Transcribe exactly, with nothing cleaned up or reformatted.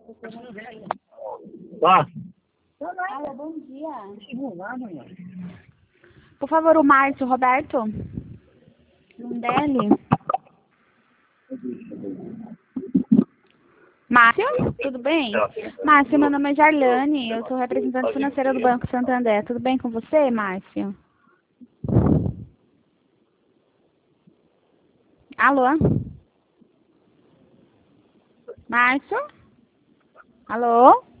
Tá. Alô, bom dia. Por favor, o Márcio Roberto. Lundelli. Márcio, tudo bem? Márcio, meu nome é Jarlane, eu sou representante financeira do Banco Santander. Tudo bem com você, Márcio? Alô? Márcio? Alô?